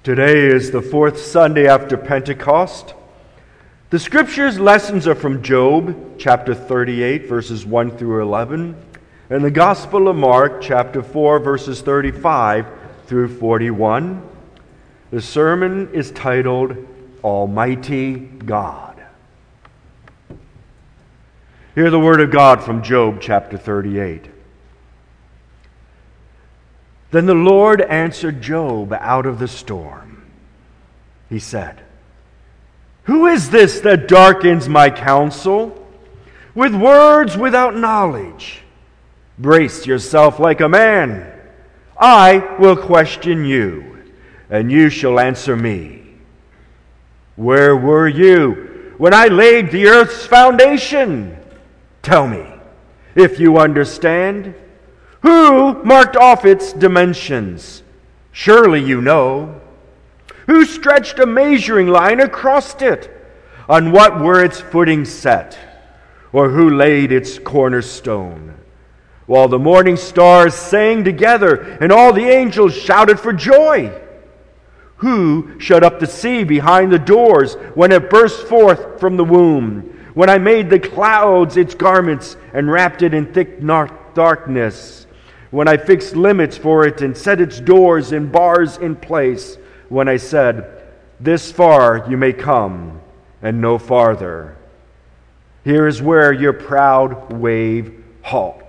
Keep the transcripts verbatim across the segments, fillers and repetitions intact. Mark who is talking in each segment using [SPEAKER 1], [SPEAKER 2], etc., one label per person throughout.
[SPEAKER 1] Today is the fourth Sunday after Pentecost. The Scriptures lessons are from Job, chapter thirty-eight, verses one through eleven, and the Gospel of Mark, chapter four, verses thirty-five through forty-one. The sermon is titled, Almighty God. Hear the word of God from Job, chapter thirty-eight. Then the Lord answered Job out of the storm. He said, "Who is this that darkens my counsel with words without knowledge? Brace yourself like a man. I will question you, and you shall answer me. Where were you when I laid the earth's foundation? Tell me, if you understand. Who marked off its dimensions? Surely you know. Who stretched a measuring line across it? On what were its footings set? Or who laid its cornerstone? While the morning stars sang together and all the angels shouted for joy. Who shut up the sea behind the doors when it burst forth from the womb? When I made the clouds its garments and wrapped it in thick darkness? When I fixed limits for it and set its doors and bars in place? When I said, this far you may come and no farther. Here is where your proud wave halt."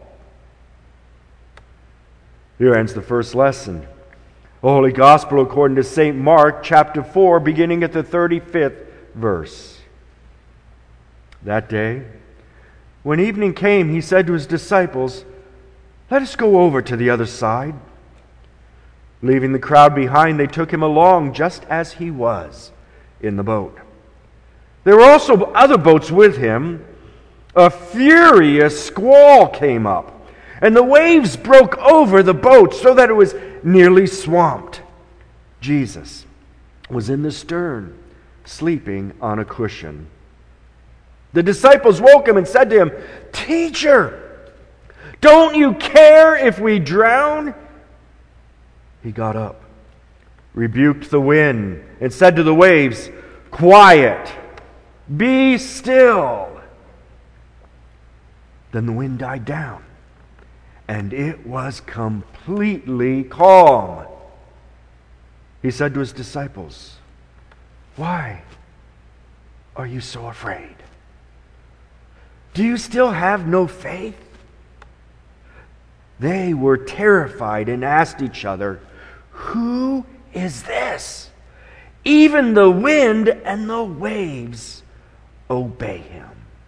[SPEAKER 1] Here ends the first lesson. The Holy Gospel according to Saint Mark, chapter four, beginning at the thirty-fifth verse. That day, when evening came, he said to his disciples, "Let us go over to the other side." Leaving the crowd behind, they took him along just as he was in the boat. There were also other boats with him. A furious squall came up, and the waves broke over the boat so that it was nearly swamped. Jesus was in the stern, sleeping on a cushion. The disciples woke him and said to him, "Teacher, don't you care if we drown?" He got up, rebuked the wind, and said to the waves, "Quiet, be still." Then the wind died down, and it was completely calm. He said to his disciples, "Why are you so afraid? Do you still have no faith?" They were terrified and asked each other, "Who is this? Even the wind and the waves obey him."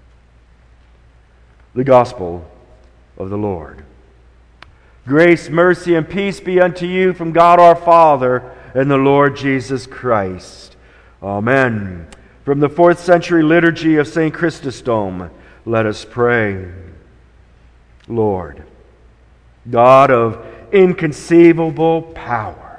[SPEAKER 1] The Gospel of the Lord. Grace, mercy, and peace be unto you from God our Father and the Lord Jesus Christ. Amen. From the fourth century liturgy of Saint Chrysostom, let us pray. Lord, God of inconceivable power,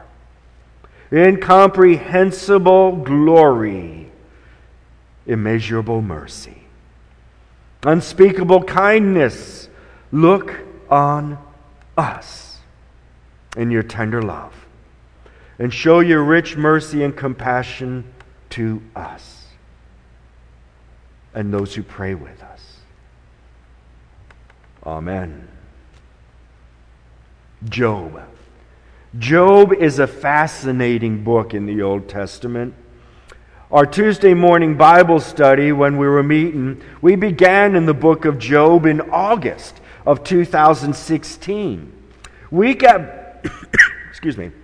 [SPEAKER 1] incomprehensible glory, immeasurable mercy, unspeakable kindness, look on us in your tender love and show your rich mercy and compassion to us and those who pray with us. Amen. Job. Job is a fascinating book in the Old Testament. Our Tuesday morning Bible study, when we were meeting, we began in the book of Job in August of two thousand sixteen. Week at, excuse me.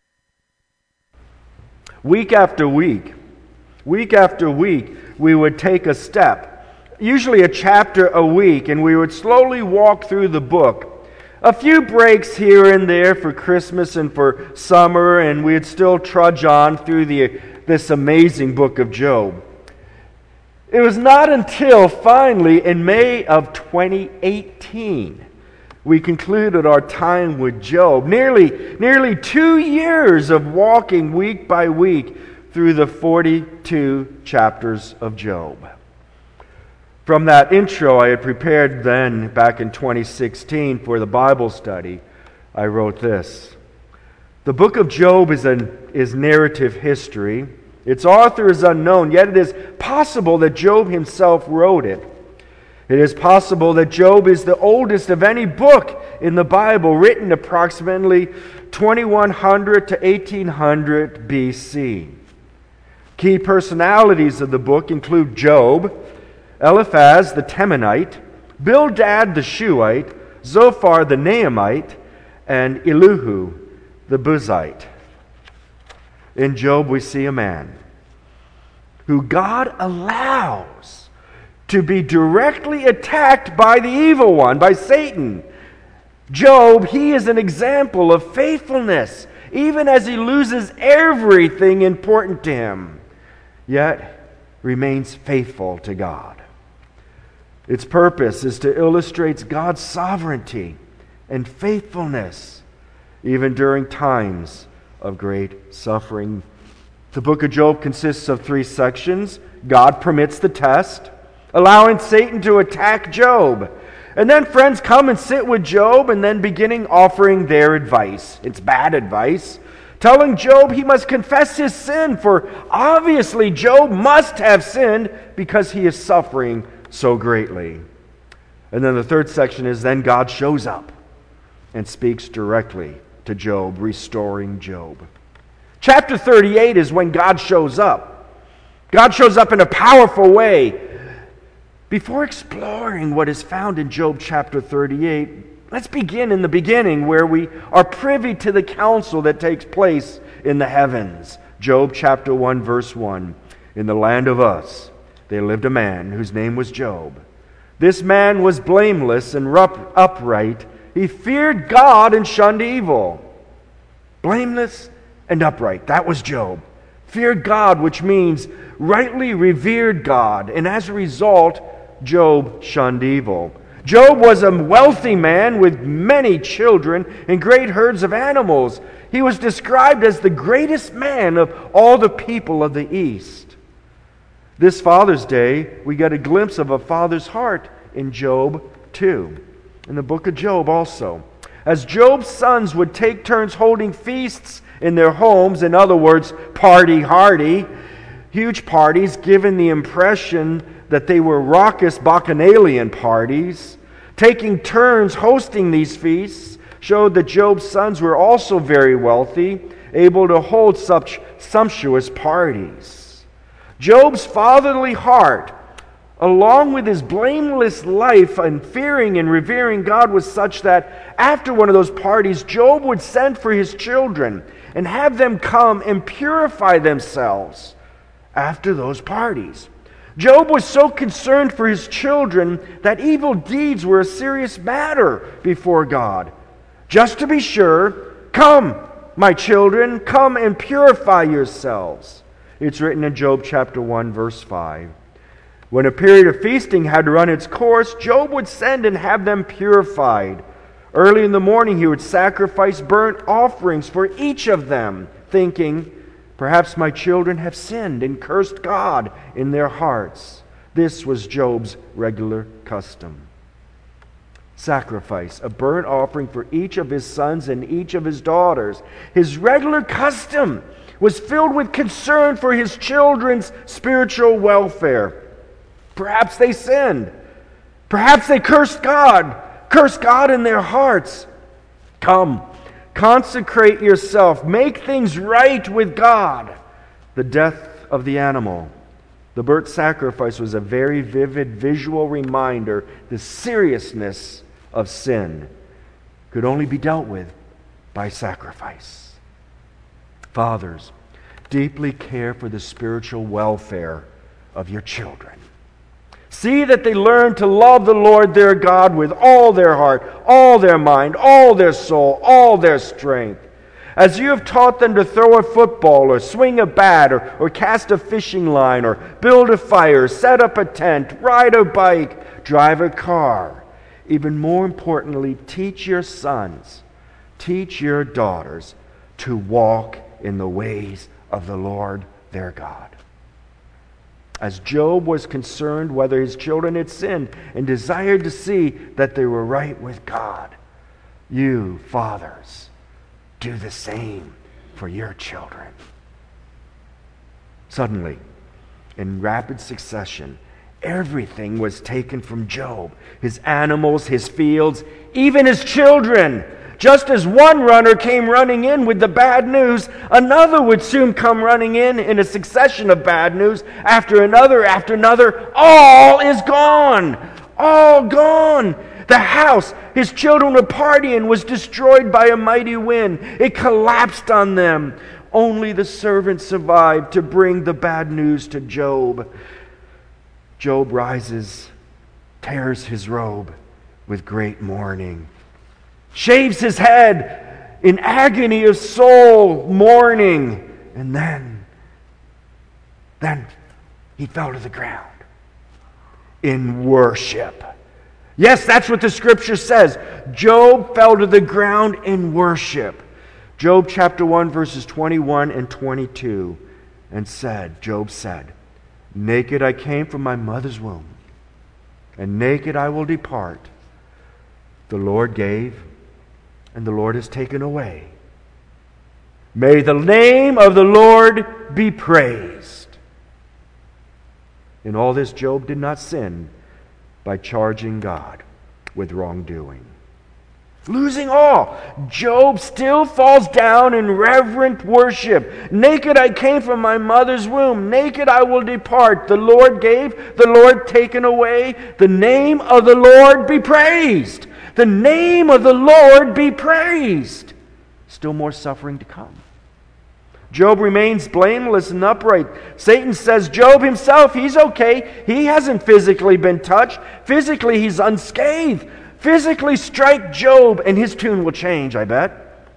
[SPEAKER 1] Week after week, week after week, we would take a step, usually a chapter a week, and we would slowly walk through the book. A few breaks here and there for Christmas and for summer, and we'd still trudge on through the this amazing book of Job. It was not until finally in May of twenty eighteen we concluded our time with Job. Nearly, nearly two years of walking week by week through the forty-two chapters of Job. From that intro I had prepared then, back in twenty sixteen, for the Bible study, I wrote this. The book of Job is, an, is narrative history. Its author is unknown, yet it is possible that Job himself wrote it. It is possible that Job is the oldest of any book in the Bible, written approximately twenty-one hundred to eighteen hundred B C. Key personalities of the book include Job, Eliphaz the Temanite, Bildad the Shuhite, Zophar the Naamite, and Elihu the Buzite. In Job we see a man who God allows to be directly attacked by the evil one, by Satan. Job, he is an example of faithfulness, even as he loses everything important to him, yet remains faithful to God. Its purpose is to illustrate God's sovereignty and faithfulness, even during times of great suffering. The book of Job consists of three sections. God permits the test, allowing Satan to attack Job. And then friends come and sit with Job, and then beginning offering their advice. It's bad advice. Telling Job he must confess his sin, for obviously Job must have sinned because he is suffering so greatly. And then the third section is then God shows up and speaks directly to Job, restoring Job. Chapter thirty-eight is when God shows up. God shows up in a powerful way. Before exploring what is found in Job chapter thirty-eight, let's begin in the beginning where we are privy to the counsel that takes place in the heavens. Job chapter one verse one. In the land of Uz, there lived a man whose name was Job. This man was blameless and rup- upright. He feared God and shunned evil. Blameless and upright. That was Job. Feared God, which means rightly revered God. And as a result, Job shunned evil. Job was a wealthy man with many children and great herds of animals. He was described as the greatest man of all the people of the East. This Father's Day, we get a glimpse of a father's heart in Job two, in the book of Job also. As Job's sons would take turns holding feasts in their homes, in other words, party hardy, huge parties, given the impression that they were raucous bacchanalian parties. Taking turns hosting these feasts showed that Job's sons were also very wealthy, able to hold such sumptuous parties. Job's fatherly heart, along with his blameless life and fearing and revering God, was such that after one of those parties, Job would send for his children and have them come and purify themselves after those parties. Job was so concerned for his children that evil deeds were a serious matter before God. Just to be sure, come, my children, come and purify yourselves. It's written in Job chapter one, verse five. When a period of feasting had run its course, Job would send and have them purified. Early in the morning he would sacrifice burnt offerings for each of them, thinking, perhaps my children have sinned and cursed God in their hearts. This was Job's regular custom. Sacrifice, a burnt offering for each of his sons and each of his daughters. His regular custom was filled with concern for his children's spiritual welfare. Perhaps they sinned. Perhaps they cursed God. Cursed God in their hearts. Come, consecrate yourself. Make things right with God. The death of the animal, the burnt sacrifice, was a very vivid visual reminder the seriousness of sin could only be dealt with by sacrifice. Fathers, deeply care for the spiritual welfare of your children. See that they learn to love the Lord their God with all their heart, all their mind, all their soul, all their strength. As you have taught them to throw a football or swing a bat or, or cast a fishing line or build a fire, set up a tent, ride a bike, drive a car. Even more importantly, teach your sons, teach your daughters to walk in the ways of the Lord their God. As Job was concerned whether his children had sinned and desired to see that they were right with God, you, fathers, do the same for your children. Suddenly, in rapid succession, everything was taken from Job. His animals, his fields, even his children. Just as one runner came running in with the bad news, another would soon come running in in a succession of bad news, after another, after another. All is gone. All gone. The house his children were partying was destroyed by a mighty wind. It collapsed on them. Only the servant survived to bring the bad news to Job. Job rises, tears his robe with great mourning, shaves his head in agony of soul, mourning, and then, then he fell to the ground in worship. Yes, that's what the scripture says. Job fell to the ground in worship. Job chapter one, verses twenty-one and twenty-two, and said, Job said, naked I came from my mother's womb, and naked I will depart. The Lord gave, and the Lord has taken away. May the name of the Lord be praised. In all this, Job did not sin by charging God with wrongdoing. Losing all, Job still falls down in reverent worship. Naked I came from my mother's womb. Naked I will depart. The Lord gave, the Lord taken away. The name of the Lord be praised. The name of the Lord be praised. Still more suffering to come. Job remains blameless and upright. Satan says Job himself, he's okay. He hasn't physically been touched. Physically, he's unscathed. Physically strike Job and his tune will change, I bet.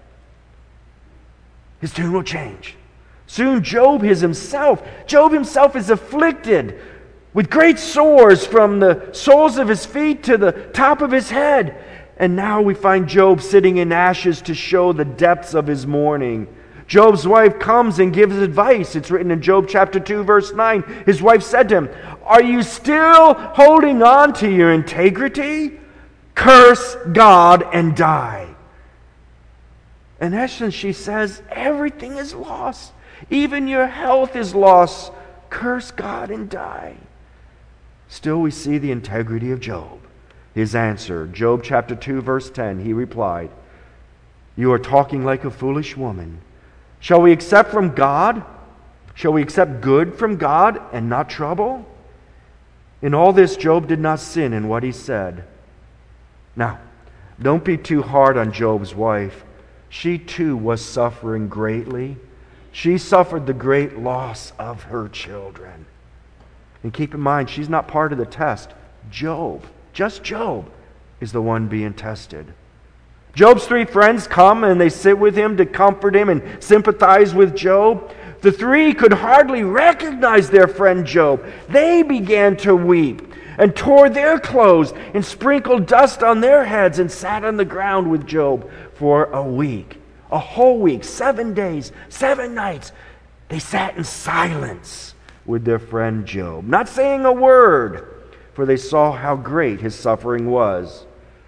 [SPEAKER 1] His tune will change. Soon Job is himself. Job himself is afflicted with great sores from the soles of his feet to the top of his head. And now we find Job sitting in ashes to show the depths of his mourning. Job's wife comes and gives advice. It's written in Job chapter two, verse nine. His wife said to him, are you still holding on to your integrity? Curse God and die. In essence, she says, everything is lost. Even your health is lost. Curse God and die. Still, we see the integrity of Job. His answer, Job chapter two, verse ten, he replied, you are talking like a foolish woman. Shall we accept from God? Shall we accept good from God and not trouble? In all this, Job did not sin in what he said. Now, don't be too hard on Job's wife. She too was suffering greatly. She suffered the great loss of her children. And keep in mind, she's not part of the test. Job, just Job, is the one being tested. Job's three friends come and they sit with him to comfort him and sympathize with Job. The three could hardly recognize their friend Job. They began to weep and tore their clothes and sprinkled dust on their heads and sat on the ground with Job for a week. A whole week, seven days, seven nights. They sat in silence with their friend Job, not saying a word, for they saw how great his suffering was.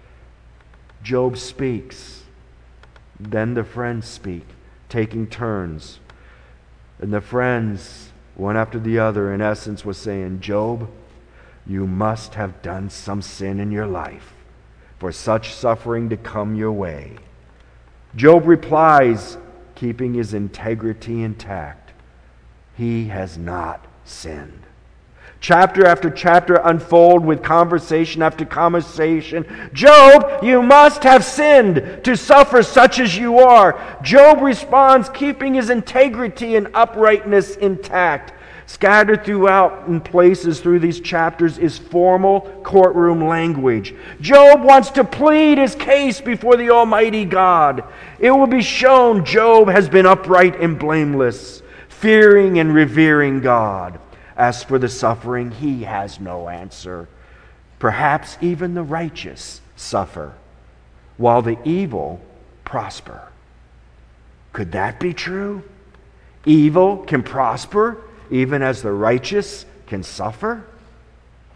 [SPEAKER 1] Job speaks. Then the friends speak, taking turns. And the friends, one after the other, in essence, was saying, Job, you must have done some sin in your life for such suffering to come your way. Job replies, keeping his integrity intact, he has not sinned. Chapter after chapter unfold with conversation after conversation. Job, you must have sinned to suffer such as you are. Job responds, keeping his integrity and uprightness intact. Scattered throughout in places through these chapters is formal courtroom language. Job wants to plead his case before the Almighty God. It will be shown Job has been upright and blameless, fearing and revering God. As for the suffering, he has no answer. Perhaps even the righteous suffer, while the evil prosper. Could that be true? Evil can prosper even as the righteous can suffer?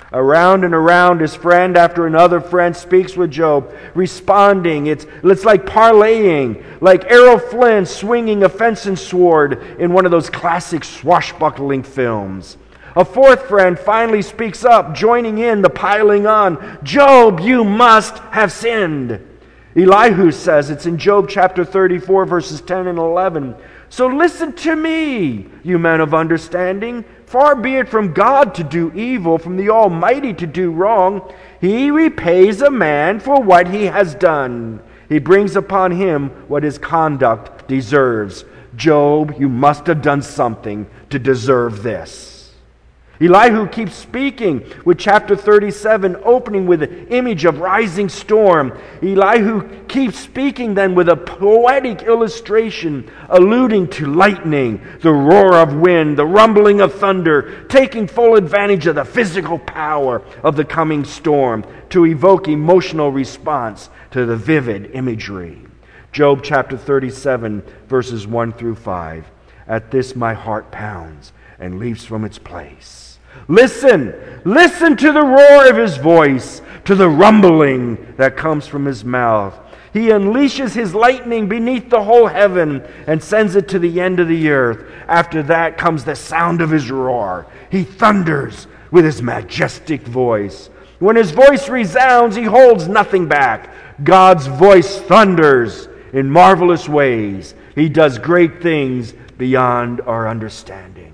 [SPEAKER 1] Around and around, his friend after another friend speaks with Job, responding. It's, it's like parlaying, like Errol Flynn swinging a fencing sword in one of those classic swashbuckling films. A fourth friend finally speaks up, joining in the piling on. Job, you must have sinned. Elihu says, it's in Job chapter thirty-four, verses ten and eleven. So listen to me, you men of understanding. Far be it from God to do evil, from the Almighty to do wrong. He repays a man for what he has done. He brings upon him what his conduct deserves. Job, you must have done something to deserve this. Elihu keeps speaking with chapter thirty-seven opening with an image of rising storm. Elihu keeps speaking then with a poetic illustration alluding to lightning, the roar of wind, the rumbling of thunder, taking full advantage of the physical power of the coming storm to evoke emotional response to the vivid imagery. Job chapter thirty-seven verses one through five. At this my heart pounds and leaps from its place. Listen, listen to the roar of his voice, to the rumbling that comes from his mouth. He unleashes his lightning beneath the whole heaven and sends it to the end of the earth. After that comes the sound of his roar. He thunders with his majestic voice. When his voice resounds, he holds nothing back. God's voice thunders in marvelous ways. He does great things beyond our understanding.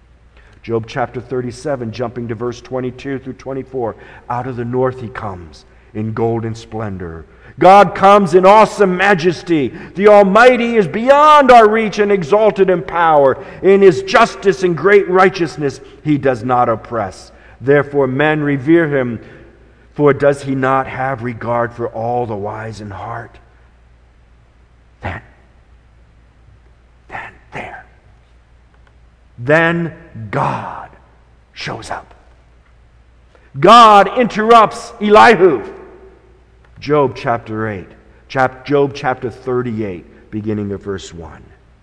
[SPEAKER 1] Job chapter thirty-seven, jumping to verse twenty-two through twenty-four. Out of the north he comes in golden splendor. God comes in awesome majesty. The Almighty is beyond our reach and exalted in power. In his justice and great righteousness he does not oppress. Therefore men revere him. For does he not have regard for all the wise in heart? Then, then, there. Then God shows up. God interrupts Elihu. Job chapter eight. Chap- Job chapter thirty-eight, beginning of verse one.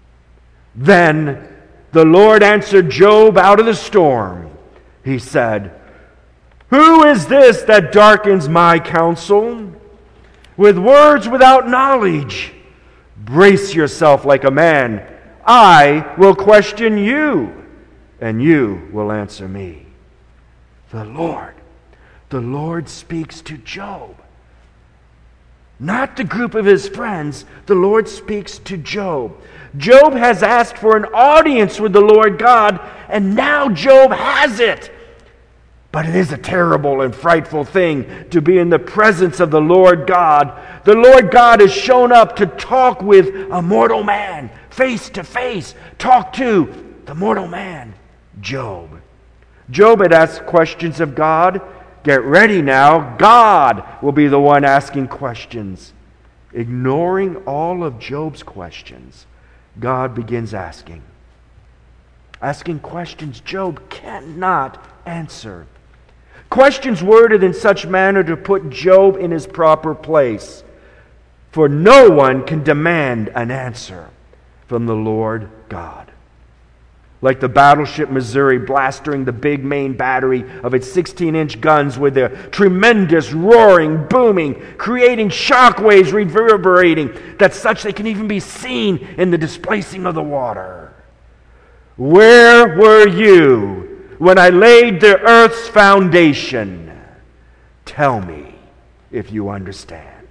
[SPEAKER 1] Then the Lord answered Job out of the storm. He said, Who is this that darkens my counsel? With words without knowledge. Brace yourself like a man. I will question you, and you will answer me. The Lord, the Lord speaks to Job. Not the group of his friends. The Lord speaks to Job. Job has asked for an audience with the Lord God, and now Job has it. But it is a terrible and frightful thing to be in the presence of the Lord God. The Lord God has shown up to talk with a mortal man, face to face. Talk to the mortal man, Job. Job had asked questions of God. Get ready now. God will be the one asking questions. Ignoring all of Job's questions, God begins asking. Asking questions Job cannot answer. Questions worded in such manner to put Job in his proper place. For no one can demand an answer from the Lord God. Like the battleship Missouri blastering the big main battery of its sixteen-inch guns with their tremendous roaring, booming, creating shockwaves reverberating that such they can even be seen in the displacing of the water. Where were you when I laid the earth's foundation? Tell me if you understand.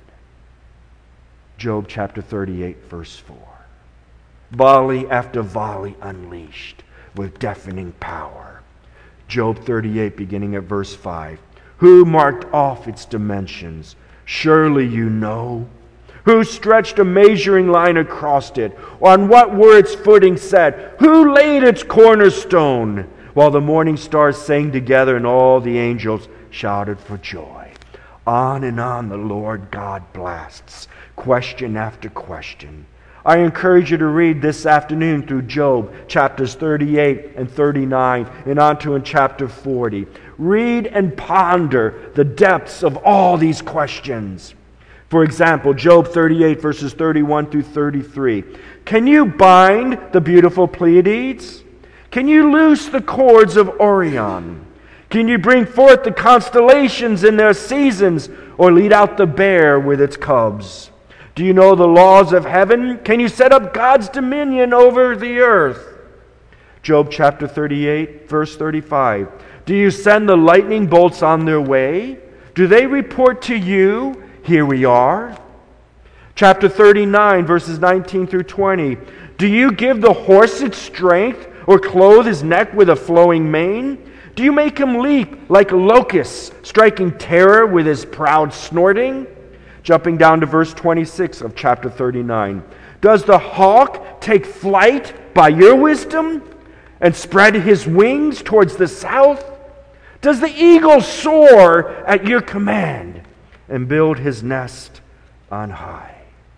[SPEAKER 1] Job chapter thirty-eight, verse four. Volley after volley unleashed with deafening power. Job thirty-eight, beginning at verse five. Who marked off its dimensions? Surely you know. Who stretched a measuring line across it? On what were its footing set? Who laid its cornerstone? While the morning stars sang together and all the angels shouted for joy. On and on the Lord God blasts, question after question. I encourage you to read this afternoon through Job chapters thirty-eight and thirty-nine and on to in chapter forty. Read and ponder the depths of all these questions. For example, Job thirty-eight verses thirty-one through thirty-three. Can you bind the beautiful Pleiades? Can you loose the cords of Orion? Can you bring forth the constellations in their seasons, or lead out the bear with its cubs? Do you know the laws of heaven? Can you set up God's dominion over the earth? Job chapter thirty-eight, verse thirty-five. Do you send the lightning bolts on their way? Do they report to you, here we are? Chapter thirty-nine, verses nineteen through twenty. Do you give the horse its strength, or clothe his neck with a flowing mane? Do you make him leap like locusts, striking terror with his proud snorting? Jumping down to verse twenty-six of chapter thirty-nine. Does the hawk take flight by your wisdom and spread his wings towards the south? Does the eagle soar at your command and build his nest on high?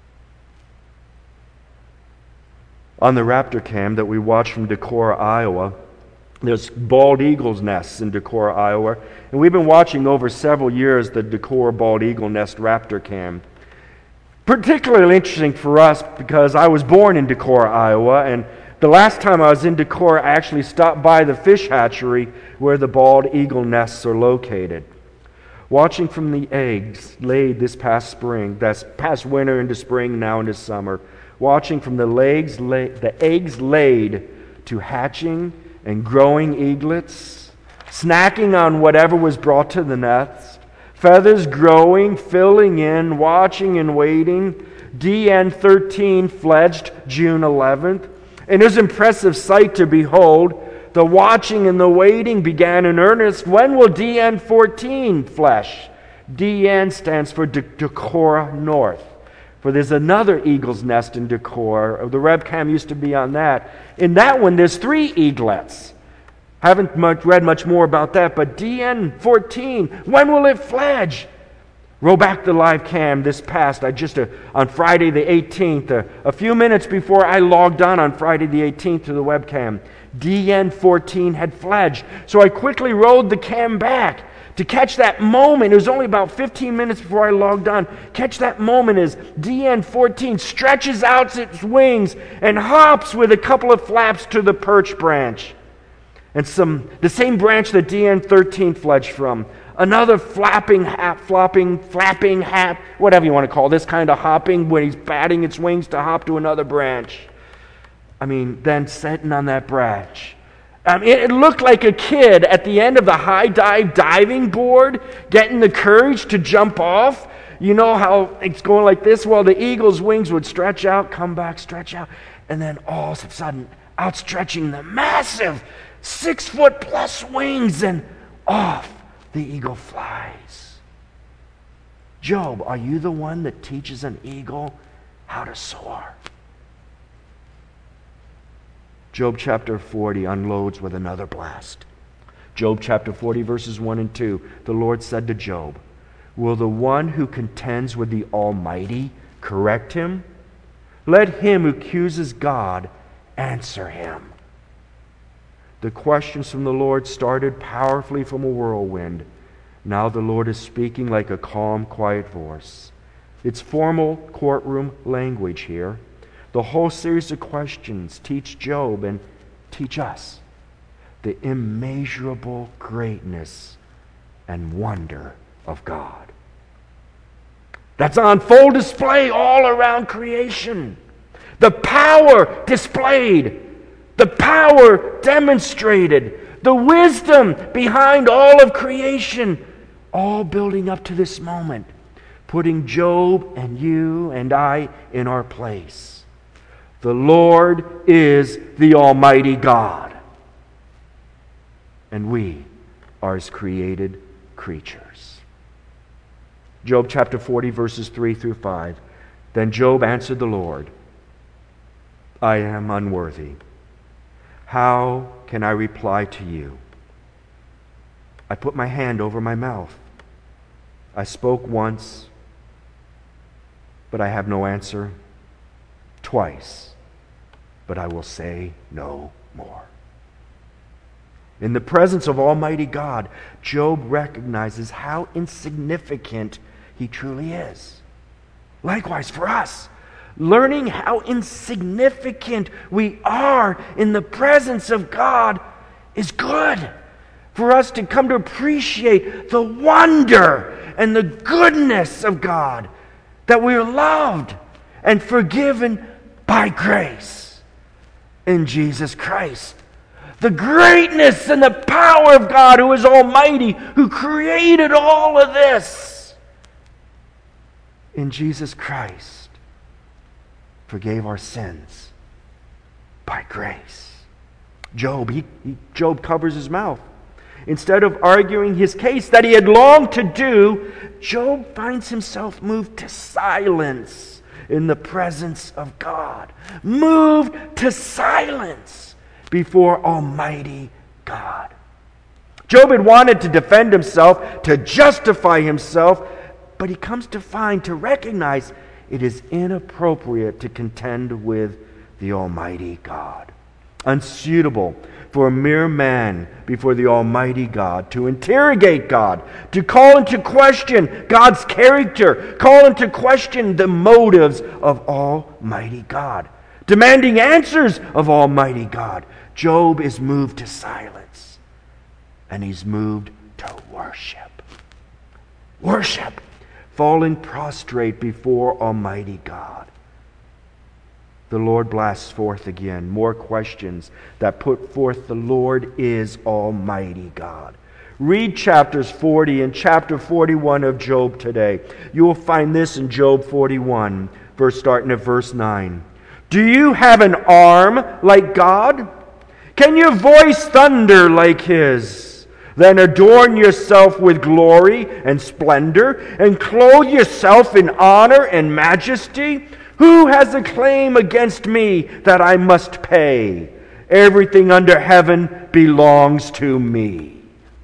[SPEAKER 1] On the raptor cam that we watched from Decorah, Iowa, there's bald eagles' nests in Decorah, Iowa. And we've been watching over several years the Decorah bald eagle nest raptor cam. Particularly interesting for us because I was born in Decorah, Iowa, and the last time I was in Decorah, I actually stopped by the fish hatchery where the bald eagle nests are located. Watching from the eggs laid this past spring, this past winter into spring, now into summer, watching from the legs, the eggs laid to hatching and growing eaglets, snacking on whatever was brought to the nest, feathers growing, filling in, watching and waiting. D N thirteen fledged June eleventh. And it was an impressive sight to behold. The watching and the waiting began in earnest. When will D N fourteen flesh? D N stands for De- Decorah North. For there's another eagle's nest in Decorah. The RebCam used to be on that. In that one, there's three eaglets. Haven't much, read much more about that, but D N fourteen, when will it fledge? Roll back the live cam this past, I just, uh, on Friday the eighteenth, uh, a few minutes before I logged on on Friday the eighteenth to the webcam, D N fourteen had fledged. So I quickly rolled the cam back to catch that moment. It was only about fifteen minutes before I logged on. Catch that moment as D N fourteen stretches out its wings and hops with a couple of flaps to the perch branch. And some the same branch that D N thirteen fledged from. Another flapping, hap, flopping, flapping, hap, whatever you want to call this kind of hopping, when he's batting its wings to hop to another branch. I mean, then sitting on that branch. I mean, it looked like a kid at the end of the high dive diving board getting the courage to jump off. You know how it's going like this? Well, the eagle's wings would stretch out, come back, stretch out, and then all of a sudden outstretching the massive six foot plus wings, and off the eagle flies. Job, are you the one that teaches an eagle how to soar? Job chapter forty unloads with another blast. Job chapter forty, verses one and two. The Lord said to Job, will the one who contends with the Almighty correct him? Let him who accuses God answer him. The questions from the Lord started powerfully from a whirlwind. Now the Lord is speaking like a calm, quiet voice. It's formal courtroom language here. The whole series of questions teach Job and teach us the immeasurable greatness and wonder of God. That's on full display all around creation. The power displayed, the power demonstrated, the wisdom behind all of creation, all building up to this moment, putting Job and you and I in our place. The Lord is the Almighty God, and we are His created creatures. Job chapter forty, verses three through five. Then Job answered the Lord, I am unworthy. How can I reply to you? I put my hand over my mouth. I spoke once, but I have no answer. Twice, but I will say no more. In the presence of Almighty God, Job recognizes how insignificant he truly is. Likewise for us, learning how insignificant we are in the presence of God is good. for us to come to appreciate the wonder and the goodness of God, that we are loved and forgiven by grace in Jesus Christ. The greatness and the power of God, who is almighty, who created all of this in Jesus Christ, forgave our sins by grace. Job, he, he, Job covers his mouth. Instead of arguing his case that he had longed to do, Job finds himself moved to silence in the presence of God. Moved to silence before Almighty God. Job had wanted to defend himself, to justify himself, but he comes to find, to recognize it is inappropriate to contend with the Almighty God. Unsuitable for a mere man before the Almighty God to interrogate God, to call into question God's character, call into question the motives of Almighty God, demanding answers of Almighty God. Job is moved to silence, and he's moved to worship. Worship, falling prostrate before Almighty God. The Lord blasts forth again more questions that put forth the Lord is Almighty God. Read chapters forty and chapter forty-one of Job today. You will find this in Job forty-one, verse starting at verse nine. Do you have an arm like God? Can your voice thunder like His? Then adorn yourself with glory and splendor, and clothe yourself in honor and majesty. Who has a claim against me that I must pay? Everything under heaven belongs to me.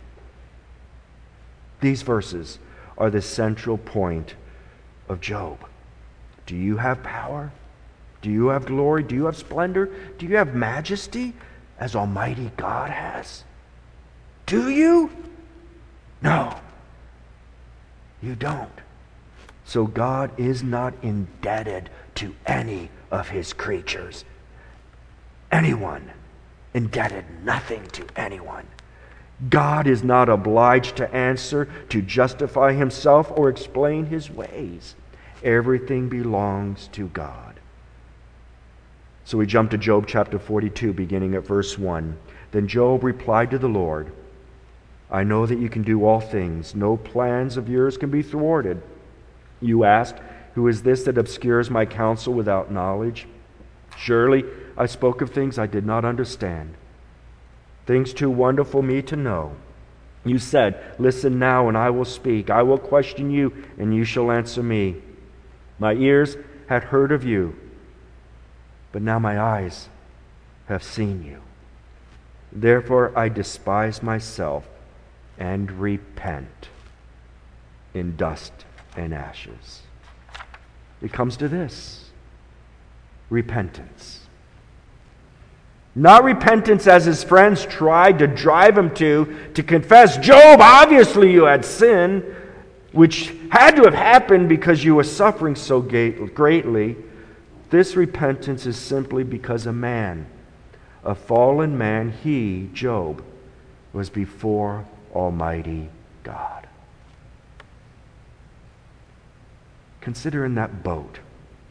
[SPEAKER 1] These verses are the central point of Job. Do you have power? Do you have glory? Do you have splendor? Do you have majesty as Almighty God has? Do you? No, you don't. So God is not indebted to any of His creatures. Anyone indebted nothing to anyone. God is not obliged to answer, to justify Himself, or explain His ways. Everything belongs to God. So we jump to Job chapter forty-two, beginning at verse one. Then Job replied to the Lord, I know that you can do all things. No plans of yours can be thwarted. You asked, who is this that obscures my counsel without knowledge? Surely I spoke of things I did not understand, things too wonderful me to know. You said, listen now and I will speak. I will question you and you shall answer me. My ears had heard of you, but now my eyes have seen you. Therefore I despise myself and repent in dust and ashes. It comes to this: repentance. Not repentance as his friends tried to drive him to, to confess, Job, obviously you had sinned, which had to have happened because you were suffering so greatly. This repentance is simply because a man, a fallen man, he, Job, was before Almighty God. Consider in that boat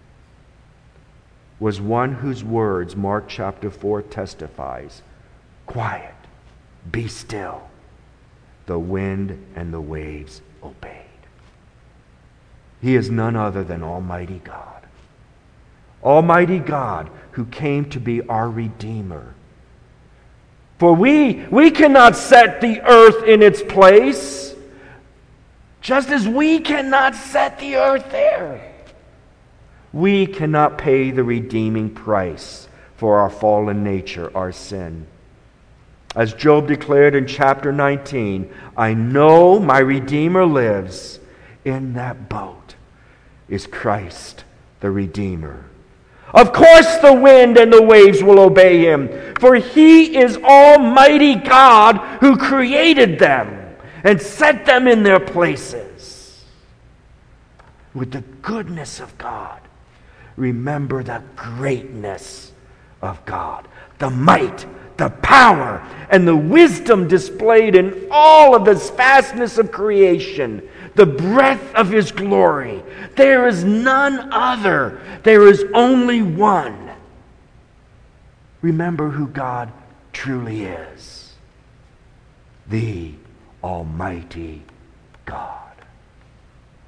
[SPEAKER 1] was one whose words Mark chapter four testifies. Quiet, be still. The wind and the waves obeyed. He is none other than Almighty God. Almighty God who came to be our Redeemer. For we, we cannot set the earth in its place, just as we cannot set the earth there. We cannot pay the redeeming price for our fallen nature, our sin. As Job declared in chapter nineteen, I know my Redeemer lives. In that boat is Christ the Redeemer. Of course the wind and the waves will obey him, for he is Almighty God who created them and set them in their places. With the goodness of God, remember the greatness of God, the might, the power and the wisdom displayed in all of the vastness of creation, the breadth of His glory. There is none other. There is only one. Remember who God truly is. The Almighty God.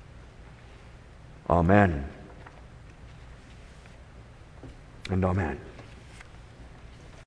[SPEAKER 1] Amen. And amen.